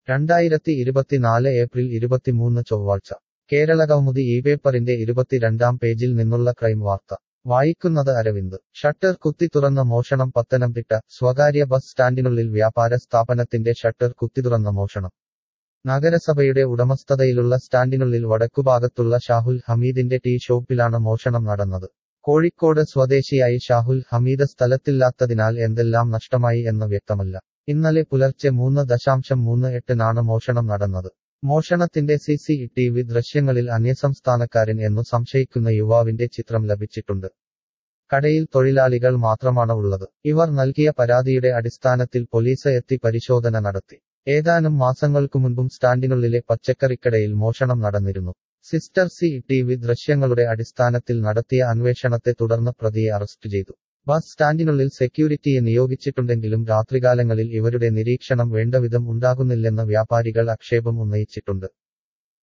2024 April 23 ചൊവ്വാഴ്ച കേരളകൗമുദി പേപ്പറിന്റെ 22-ാം പേജിൽ നിന്നുള്ള ക്രൈം വാർത്ത വായിക്കുന്നത് അരവിന്ദ് ഷട്ടർ കുത്തിത്തുറന്ന മോഷണം പത്തനംതിട്ട സ്വകാര്യ ബസ് സ്റ്റാൻഡിനുള്ളിൽ വ്യാപാര സ്ഥാപനത്തിന്റെ ഷട്ടർ കുത്തിത്തുറന്ന മോഷണം നഗരസഭയുടെ ഉടമസ്ഥതയിലുള്ള സ്റ്റാൻഡിനുള്ളിൽ വടക്കുഭാഗത്തുള്ള ഷാഹുൽ ഹമീദിന്റെ ടീ ഷോപ്പിലാണ് മോഷണം നടന്നത് കോഴിക്കോട് സ്വദേശിയായി ഷാഹുൽ ഹമീദ് സ്ഥലത്തില്ലാത്തതിനാൽ എന്തെല്ലാം നഷ്ടമായി എന്ന് വ്യക്തമല്ല ഇന്നലെ പുലർച്ചെ 3:38-നാണ് മോഷണം നടന്നത് മോഷണത്തിന്റെ CCTV ദൃശ്യങ്ങളിൽ അന്യസംസ്ഥാനക്കാരൻ എന്നു സംശയിക്കുന്ന യുവാവിന്റെ ചിത്രം ലഭിച്ചിട്ടുണ്ട് കടയിൽ തൊഴിലാളികൾ മാത്രമാണ് ഉള്ളത് ഇവർ നൽകിയ പരാതിയുടെ അടിസ്ഥാനത്തിൽ പോലീസ് എത്തി പരിശോധന നടത്തി ഏതാനും മാസങ്ങൾക്കു മുൻപും സ്റ്റാൻഡിനുള്ളിലെ പച്ചക്കറിക്കടയിൽ മോഷണം നടന്നിരുന്നു സിസ്റ്റർ CCTV ദൃശ്യങ്ങളുടെ അടിസ്ഥാനത്തിൽ നടത്തിയ അന്വേഷണത്തെ തുടർന്ന് പ്രതിയെ അറസ്റ്റ് ചെയ്തു ബസ് സ്റ്റാൻഡിനുള്ളിൽ സെക്യൂരിറ്റിയെ നിയോഗിച്ചിട്ടുണ്ടെങ്കിലും രാത്രികാലങ്ങളിൽ ഇവരുടെ നിരീക്ഷണം വേണ്ടവിധം ഉണ്ടാകുന്നില്ലെന്ന് വ്യാപാരികൾ ആക്ഷേപം ഉന്നയിച്ചിട്ടുണ്ട്